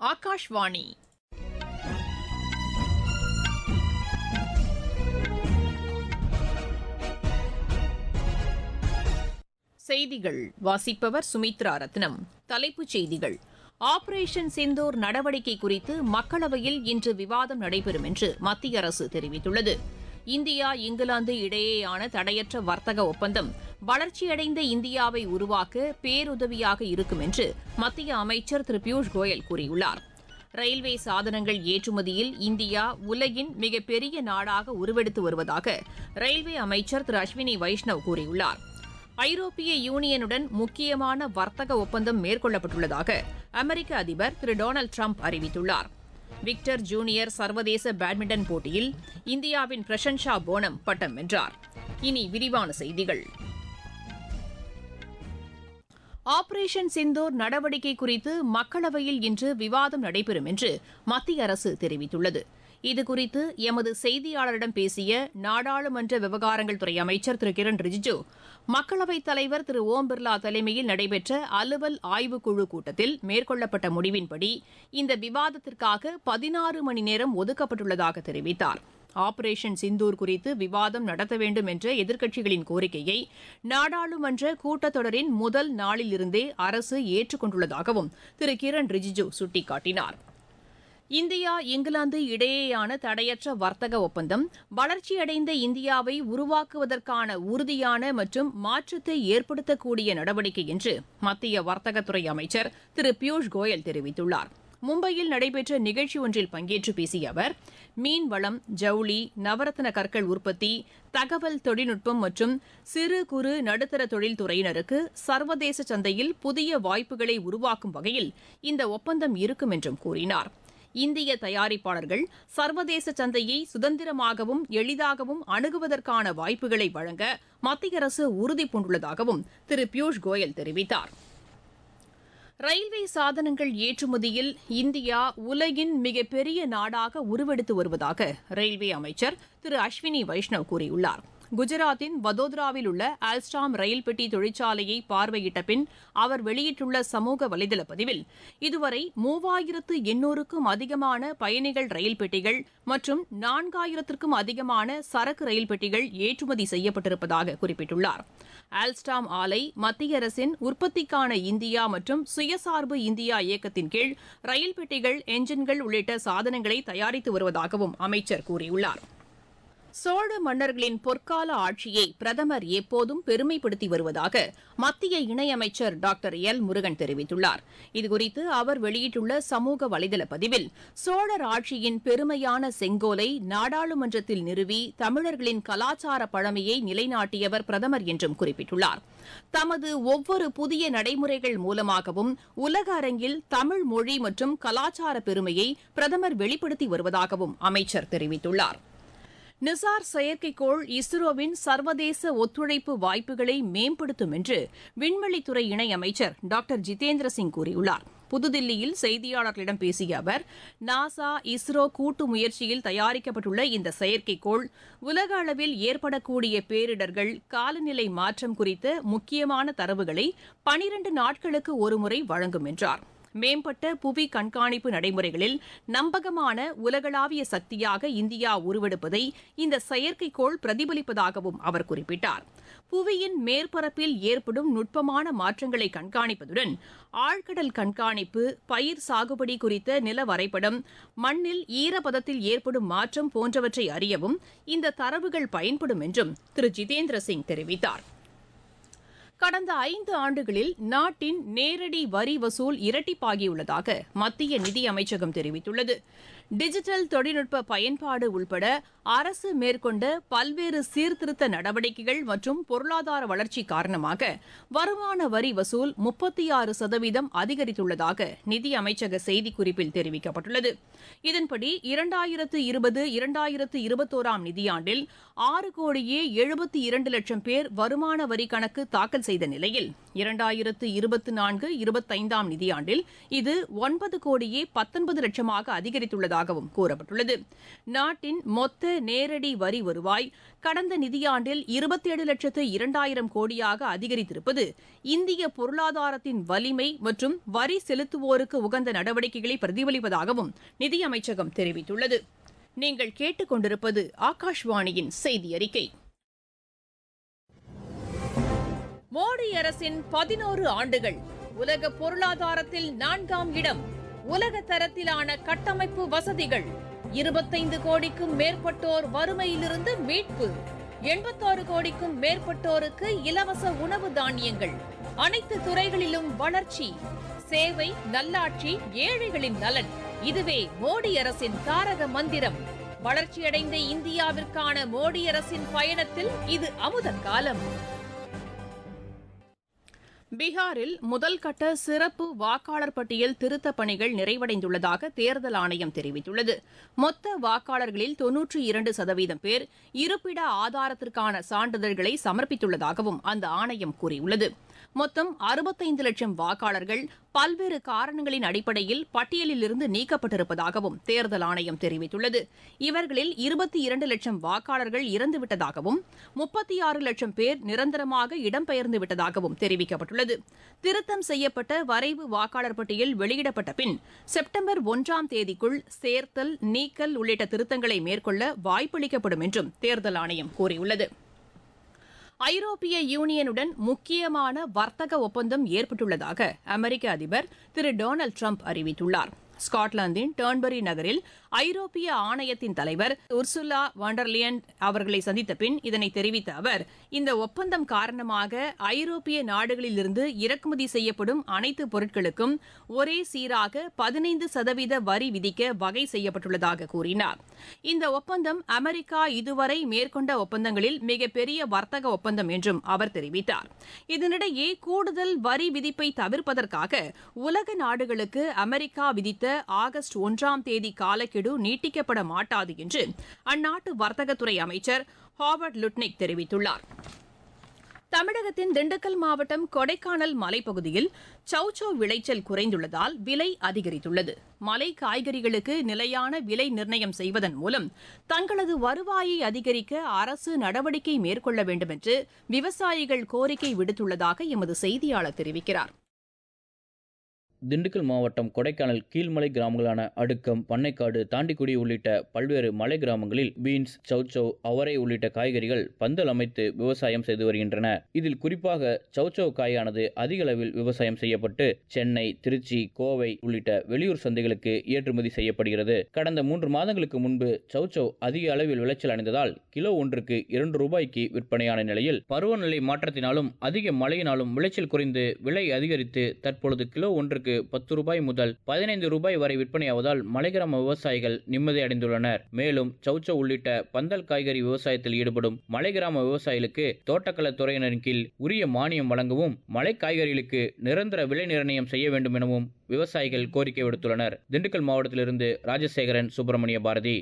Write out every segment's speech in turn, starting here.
ஆகாஷ்வாணி. செய்திகள் வாசிப்பவர் சுமித்ரா ரத்னம். தலைப்புச் செய்திகள்: ஆபரேஷன் சிந்தூர் நடவடிக்கை குறித்து மக்களவையில் இன்று விவாதம் நடைபெறும் என்று மத்திய அரசு தெரிவித்துள்ளது. இந்தியா இங்கிலாந்து இடையேயான தடையற்ற வர்த்தக ஒப்பந்தம் வளர்ச்சியடைந்த இந்தியாவை உருவாக்க பேருதவியாக இருக்கும் என்று மத்திய அமைச்சர் திரு பியூஷ் கோயல் கூறியுள்ளார். ரயில்வே சாதனங்கள் ஏற்றுமதியில் இந்தியா உலகின் மிகப்பெரிய நாடாக உருவெடுத்து வருவதாக ரயில்வே அமைச்சர் திரு அஸ்வினி வைஷ்ணவ் கூறியுள்ளார். ஐரோப்பிய யூனியனுடன் முக்கியமான வர்த்தக ஒப்பந்தம் மேற்கொள்ளப்பட்டுள்ளதாக அமெரிக்க அதிபர் திரு டொனால்டு டிரம்ப் அறிவித்துள்ளார். விக்டர் ஜூனியர் சர்வதேச பேட்மிண்டன் போட்டியில் இந்தியாவின் பிரசன்ஷா போனம் பட்டம் வென்றார். இனி விரிவான செய்திகள். ஆபரேஷன் சிந்தூர் நடவடிக்கை குறித்து மக்களவையில் இன்று விவாதம் நடைபெறும் என்று மத்திய அரசு தெரிவித்துள்ளது. இதுகுறித்து எமது செய்தியாளரிடம் பேசிய நாடாளுமன்ற விவகாரங்கள் துறை அமைச்சர் திரு கிரண் ரிஜிஜூ, மக்களவைத் தலைவர் திரு ஓம் பிர்லா தலைமையில் நடைபெற்ற அலுவல் ஆய்வுக்குழு கூட்டத்தில் மேற்கொள்ளப்பட்ட முடிவின்படி இந்த விவாதத்திற்காக 16 மணி நேரம் ஒதுக்கப்பட்டுள்ளதாக தெரிவித்தார். ஆபரேஷன் சிந்தூர் குறித்து விவாதம் நடத்த வேண்டும் என்ற எதிர்க்கட்சிகளின் கோரிக்கையை நாடாளுமன்ற கூட்டத்தொடரின் முதல் நாளிலிருந்தே அரசு ஏற்றுக் கொண்டுள்ளதாகவும் திரு கிரண் ரிஜிஜூ சுட்டிக்காட்டினார். இந்தியா இங்கிலாந்து இடையேயான தடையற்ற வர்த்தக ஒப்பந்தம் வளர்ச்சியடைந்த இந்தியாவை உருவாக்குவதற்கான உறுதியான மற்றும் மாற்றத்தை ஏற்படுத்தக்கூடிய நடவடிக்கை என்று மத்திய வர்த்தகத்துறை அமைச்சர் திரு பியூஷ் கோயல் தெரிவித்துள்ளார். மும்பையில் நடைபெற்ற நிகழ்ச்சி ஒன்றில் பங்கேற்று பேசிய அவர், மீன்வளம், ஜவுளி, நவரத்ன கற்கள் உற்பத்தி, தகவல் தொழில்நுட்பம் மற்றும் சிறு குறு நடுத்தர தொழில்துறையினருக்கு சர்வதேச சந்தையில் புதிய வாய்ப்புகளை உருவாக்கும் வகையில் இந்த ஒப்பந்தம் இருக்கும் என்றும் கூறினார். இந்திய தயாரிப்பாளர்கள் சர்வதேச சந்தையை சுதந்திரமாகவும் எளிதாகவும் அணுகுவதற்கான வாய்ப்புகளை வழங்க மத்திய அரசு உறுதிபூண்டுள்ளதாகவும் திரு பியூஷ் கோயல் தெரிவித்தார். ரயில்வே சாதனங்கள் ஏற்றுமதியில் இந்தியா உலகின் மிகப்பெரிய நாடாக உருவெடுத்து வருவதாக ரயில்வே அமைச்சர் திரு அஸ்வினி வைஷ்ணவ் கூறியுள்ளார். குஜராத்தின் வதோதராவில் உள்ள ஆல்ஸ்டாம் ரயில் பெட்டி தொழிற்சாலையை பார்வையிட்ட பின் அவர் வெளியிட்டுள்ள சமூக வலைதள பதிவில், இதுவரை 3800க்கும் அதிகமான பயணிகள் ரயில் பெட்டிகள் மற்றும் 4000க்கும் அதிகமான சரக்கு ரயில் பெட்டிகள் ஏற்றுமதி செய்யப்பட்டிருப்பதாக குறிப்பிட்டுள்ளார். ஆல்ஸ்டாம் ஆலை மத்திய அரசின் உற்பத்திக்கான இந்தியா மற்றும் சுயசார்பு இந்தியா இயக்கத்தின் கீழ் ரயில் பெட்டிகள், என்ஜின்கள் உள்ளிட்ட சாதனங்களை தயாரித்து வருவதாகவும் அமைச்சர் கூறியுள்ளார். சோழ மன்னர்களின் பொற்கால ஆட்சியை பிரதமர் எப்போதும் பெருமைப்படுத்தி வருவதாக மத்திய இணையமைச்சர் டாக்டர் எல் முருகன் தெரிவித்துள்ளார். இதுகுறித்து அவர் வெளியிட்டுள்ள சமூக வலைதள பதிவில், சோழர் ஆட்சியின் பெருமையான செங்கோலை நாடாளுமன்றத்தில் நிறுவி தமிழர்களின் கலாச்சார பழமையை நிலைநாட்டியவர் பிரதமர் என்றும் குறிப்பிட்டுள்ளார். தமது ஒவ்வொரு புதிய நடைமுறைகள் மூலமாகவும் உலக அரங்கில் தமிழ் மொழி மற்றும் கலாச்சார பெருமையை பிரதமர் வெளிப்படுத்தி வருவதாகவும் அமைச்சர் தெரிவித்துள்ளார். நிசார் செயற்கைக்கோள் இஸ்ரோவின் சர்வதேச ஒத்துழைப்பு வாய்ப்புகளை மேம்படுத்தும் என்று விண்வெளித்துறை இணையமைச்சர் டாக்டர் ஜிதேந்திர சிங் கூறியுள்ளார். புதுதில்லியில் செய்தியாளர்களிடம் பேசிய அவர், நாசா இஸ்ரோ கூட்டு முயற்சியில் தயாரிக்கப்பட்டுள்ள இந்த செயற்கைக்கோள் உலக அளவில் ஏற்படக்கூடிய பேரிடர்கள், காலநிலை மாற்றம் குறித்த முக்கியமான தரவுகளை 12 நாட்களுக்கு ஒருமுறை வழங்கும் என்றார். மேம்பட்ட புவி கண்காணிப்பு நடைமுறைகளில் நம்பகமான உலகளாவிய சக்தியாக இந்தியா உருவெடுப்பதை இந்த செயற்கைக்கோள் பிரதிபலிப்பதாகவும் அவர் குறிப்பிட்டார். புவியின் மேற்பரப்பில் ஏற்படும் நுட்பமான மாற்றங்களை கண்காணிப்பதுடன் ஆழ்கடல் கண்காணிப்பு, பயிர் சாகுபடி குறித்த நில வரைபடம், மண்ணில் ஈரப்பதத்தில் ஏற்படும் மாற்றம் போன்றவற்றை அறியவும் இந்த தரவுகள் பயன்படும் என்றும் திரு ஜிதேந்திர சிங் தெரிவித்தார். கடந்த 5 ஆண்டுகளில் நாட்டின் நேரடி வரி வசூல் இரட்டிப்பாகியுள்ளதாக மத்திய நிதியமைச்சகம் தெரிவித்துள்ளது. டிஜிட்டல் தொழில்நுட்ப பயன்பாடு உள்பட அரசு மேற்கொண்ட பல்வேறு சீர்திருத்த நடவடிக்கைகள் மற்றும் பொருளாதார வளர்ச்சி காரணமாக வருமான வரி வசூல் 36% அதிகரித்துள்ளதாக நிதியமைச்சக செய்திக்குறிப்பில் தெரிவிக்கப்பட்டுள்ளது. இதன்படி 2020-2021 நிதியாண்டில் 6,72,00,000 பேர் வருமான வரி கணக்கு தாக்கல் செய்த நிலையில் 2024-25 நிதியாண்டில் இது 9 கோடியே 19 லட்சமாக அதிகரித்துள்ளதாகவும் கூறப்பட்டுள்ளது. நாட்டின் மொத்த நேரடி வரி வருவாய் கடந்த நிதியாண்டில் 27,02,000 கோடியாக அதிகரித்திருப்பது இந்திய பொருளாதாரத்தின் வலிமை மற்றும் வரி செலுத்துவோருக்கு உகந்த நடவடிக்கைகளை பிரதிபலிப்பதாகவும் நிதியமைச்சகம் தெரிவித்துள்ளது. நீங்கள் கேட்டுக்கொண்டிருப்பது ஆகாஷ்வாணியின் செய்தி அறிக்கை. மோடி அரசின் 11 ஆண்டுகள் உலக பொருளாதாரத்தில் 4ஆம் இடம், உலக தரத்திலான கட்டமைப்பு வசதிகள், 25 கோடிக்கும் மேற்பட்டோர் வறுமையிலிருந்து மீட்பு, 86 கோடிக்கும் மேற்பட்டோருக்கு இலவச உணவு தானியங்கள், அனைத்து துறைகளிலும் வளர்ச்சி, சேவை, நல்லாட்சி, ஏழைகளின் நலன். இதுவே மோடி அரசின் தாரக மந்திரம். வளர்ச்சியடைந்த இந்தியாவிற்கான மோடி அரசின் பயணத்தில் இது அமுத காலம். பீகாரில் முதல்கட்ட சிறப்பு வாக்காளர் பட்டியல் திருத்தப் பணிகள் நிறைவடைந்துள்ளதாக தேர்தல் ஆணையம் தெரிவித்துள்ளது. மொத்த வாக்காளர்களில் 92% பேர் இருப்பிட ஆதாரத்திற்கான சான்றிதழ்களை சமர்ப்பித்துள்ளதாகவும் அந்த ஆணையம் கூறியுள்ளது. மொத்தம் 65 லட்சம் வாக்காளர்கள் பல்வேறு காரணங்களின் அடிப்படையில் பட்டியலிலிருந்து நீக்கப்பட்டிருப்பதாகவும் தேர்தல் ஆணையம் தெரிவித்துள்ளது. இவர்களில் 22 லட்சம் வாக்காளர்கள் இறந்துவிட்டதாகவும் 36 லட்சம் பேர் நிரந்தரமாக இடம்பெயர்ந்துவிட்டதாகவும் தெரிவிக்கப்பட்டுள்ளது. திருத்தம் செய்யப்பட்ட வரைவு வாக்காளர் பட்டியல் வெளியிடப்பட்ட பின் செப்டம்பர் 1ஆம் தேதிக்குள் சேர்த்தல், நீக்கல் உள்ளிட்ட திருத்தங்களை மேற்கொள்ள வாய்ப்பளிக்கப்படும் என்றும் தேர்தல் ஆணையம் கூறியுள்ளது. ஐரோப்பிய யூனியனுடன் முக்கியமான வர்த்தக ஒப்பந்தம் ஏற்பட்டுள்ளதாக அமெரிக்க அதிபர் திரு டொனால்டு டிரம்ப் அறிவித்துள்ளார். ஸ்காட்லாந்தின் டர்ன்பரி நகரில் ஐரோப்பிய ஆணையத்தின் தலைவர் உர்சுலா வாண்டர்லியன் அவர்களை சந்தித்த பின் இதனை தெரிவித்த அவர், இந்த ஒப்பந்தம் காரணமாக ஐரோப்பிய நாடுகளிலிருந்து இறக்குமதி செய்யப்படும் அனைத்து பொருட்களுக்கும் ஒரே சீராக 15% வரி விதிக்க வகை செய்யப்பட்டுள்ளதாக கூறினார். இந்த ஒப்பந்தம் அமெரிக்கா இதுவரை மேற்கொண்ட ஒப்பந்தங்களில் மிகப்பெரிய வர்த்தக ஒப்பந்தம் என்றும் அவர் தெரிவித்தார். இதனிடையே கூடுதல் வரி விதிப்பை தவிர்ப்பதற்காக உலக நாடுகளுக்கு அமெரிக்கா விதித்த ஆகஸ்ட் 1ஆம் தேதி காலக்கெடு நீட்டிக்கப்பட மாட்டாது என்று அந்நாட்டு வர்த்தகத்துறை அமைச்சர் ஹாவர்ட் லுட்னிக் தெரிவித்துள்ளார். தமிழகத்தின் திண்டுக்கல் மாவட்டம் கொடைக்கானல் மலைப்பகுதியில் சௌசௌ விளைச்சல் குறைந்துள்ளதால் விலை அதிகரித்துள்ளது. மலை காய்கறிகளுக்கு நிலையான விலை நிர்ணயம் செய்வதன் மூலம் தங்களது வருவாயை அதிகரிக்க அரசு நடவடிக்கை மேற்கொள்ள வேண்டும் என்று விவசாயிகள் கோரிக்கை விடுத்துள்ளதாக எமது செய்தியாளர் தெரிவிக்கிறார். திண்டுக்கல் மாவட்டம் கொடைக்கானல் கீழ்மலை கிராமங்களான அடுக்கம், பண்ணைக்காடு, தாண்டிக்குடி உள்ளிட்ட பல்வேறு மலை கிராமங்களில் பீன்ஸ், சௌசௌ, அவரை உள்ளிட்ட காய்கறிகள் பந்தல் அமைத்து விவசாயம் செய்து வருகின்றன. இதில் குறிப்பாக சௌசௌ காயானது அதிக அளவில் விவசாயம் செய்யப்பட்டு சென்னை, திருச்சி, கோவை உள்ளிட்ட வெளியூர் சந்தைகளுக்கு ஏற்றுமதி செய்யப்படுகிறது. கடந்த 3 மாதங்களுக்கு முன்பு சௌசௌ அதிக அளவில் விளைச்சல் அடைந்ததால் கிலோ ஒன்றுக்கு 2 ரூபாய்க்கு விற்பனையான நிலையில் பருவநிலை மாற்றத்தினாலும் அதிக மழையினாலும் விளைச்சல் குறைந்து விலை அதிகரித்து தற்பொழுது கிலோ ஒன்றுக்கு 10 ரூபாய் முதல் 15 ரூபாய் வரை விற்பனையாவதால் மலைகிராம விவசாயிகள் நிம்மதி அடைந்துள்ளனர். மேலும் சௌசௌ உள்ளிட்ட பந்தல் காய்கறி விவசாயத்தில் ஈடுபடும் மலைகிராம விவசாயிகளுக்கு தோட்டக்கலை துறையினரின் கீழ் உரிய மானியம் வழங்கவும், மலை காய்கறிகளுக்கு நிரந்தர விலை நிர்ணயம் செய்ய வேண்டும் எனவும் விவசாயிகள் கோரிக்கை விடுத்துள்ளனர். திண்டுக்கல் மாவட்டத்திலிருந்து ராஜசேகரன், சுப்பிரமணிய பாரதி.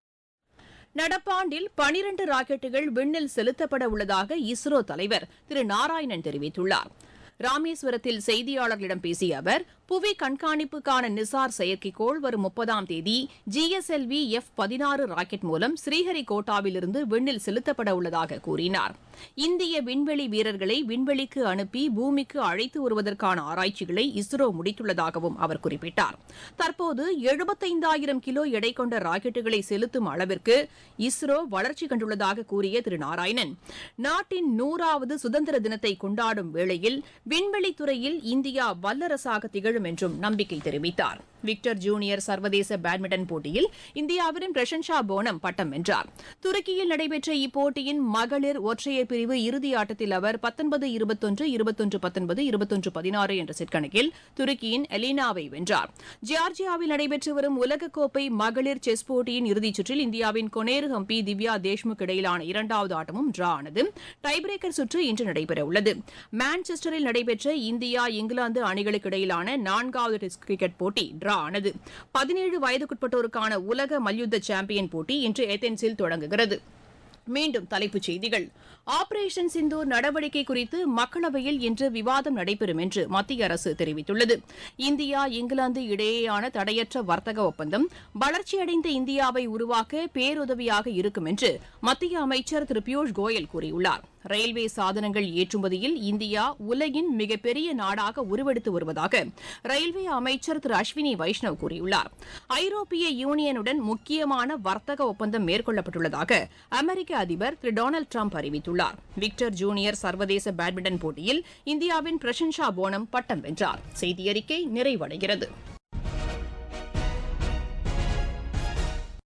நடப்பாண்டில் 12 ராக்கெட்டுகள் விண்ணில் செலுத்தப்பட உள்ளதாக இஸ்ரோ தலைவர் திரு நாராயணன் தெரிவித்துள்ளார். ராமேஸ்வரத்தில் செய்தியாளர்களிடம் பேசிய அவர், புவி கண்காணிப்புக்கான நிசார் செயற்கைக்கோள் வரும் 30ஆம் தேதி GSLV F-16 ராக்கெட் மூலம் ஸ்ரீஹரிகோட்டாவிலிருந்து விண்ணில் செலுத்தப்பட உள்ளதாக கூறினார். இந்திய விண்வெளி வீரர்களை விண்வெளிக்கு அனுப்பி பூமிக்கு அழைத்து வருவதற்கான ஆராய்ச்சிகளை இஸ்ரோ முடித்துள்ளதாகவும் அவர் குறிப்பிட்டார். தற்போது 75,000 கிலோ எடை கொண்ட ராக்கெட்டுகளை செலுத்தும் அளவிற்கு இஸ்ரோ வளர்ச்சி கண்டுள்ளதாக கூறிய திரு நாராயணன், நாட்டின் 100வது சுதந்திர தினத்தை கொண்டாடும் வேளையில் விண்வெளித்துறையில் இந்தியா வல்லரசாக திகழும் என்றும் நம்பிக்கை தெரிவித்தார். விக்டர் ஜூனியர் சர்வதேச பேட்மிண்டன் போட்டியில் இந்தியாவின் பிரசன்ஷா போனம் பட்டம் வென்றார். துருக்கியில் நடைபெற்ற இப்போட்டியின் மகளிர் ஒற்றையர் பிரிவு இறுதி ஆட்டத்தில் அவர் 19-21, 21-19, 21-16 என்ற செட் கணக்கில் துருக்கியின் எலினாவை வென்றார். ஜியார்ஜியாவில் நடைபெற்று வரும் உலகக்கோப்பை மகளிர் செஸ் போட்டியின் இறுதிச் சுற்றில் இந்தியாவின் கொனேரு ஹம்பி, திவ்யா தேஷ்முக் இடையிலான 2வது ஆட்டமும் டிரா ஆனது. டைபிரேக்கர் சுற்று இன்று நடைபெறவுள்ளது. மான்செஸ்டரில் நடைபெற்ற இந்தியா இங்கிலாந்து அணிகளுக்கு இடையிலான 4வது டெஸ்ட் கிரிக்கெட் போட்டி டிரா ஆனது. 17 வயதுக்குட்பட்டோருக்கான உலக மல்யுத்த சாம்பியன் போட்டி இன்று ஏதென்ஸில் தொடங்குகிறது. மீண்டும் தலைப்புச் செய்திகள். ஆபரேஷன் சிந்தூர் நடவடிக்கை குறித்து மக்களவையில் இன்று விவாதம் நடைபெறும் என்று மத்திய அரசு தெரிவித்துள்ளது. இந்தியா இங்கிலாந்து இடையேயான தடையற்ற வர்த்தக ஒப்பந்தம் வளர்ச்சியடைந்த இந்தியாவை உருவாக்க பேருதவியாக இருக்கும் என்று மத்திய அமைச்சர் திரு பியூஷ் கோயல் கூறியுள்ளார். ரயில்வே சாதனங்கள் ஏற்றுமதியில் இந்தியா உலகின் மிகப்பெரிய நாடாக உருவெடுத்து வருவதாக ரயில்வே அமைச்சர் திரு அஸ்வினி வைஷ்ணவ் கூறியுள்ளார். ஐரோப்பிய யூனியனுடன் முக்கியமான வர்த்தக ஒப்பந்தம் மேற்கொள்ளப்பட்டுள்ளதாக அமெரிக்க அதிபர் திரு டொனால்டு டிரம்ப் அறிவித்துள்ளார். விக்டர் ஜூனியர் சர்வதேச பேட்மிண்டன் போட்டியில் இந்தியாவின் பிரசன்ஷா போனம் பட்டம் வென்றார். செய்தியறிக்கை நிறைவடைகிறது.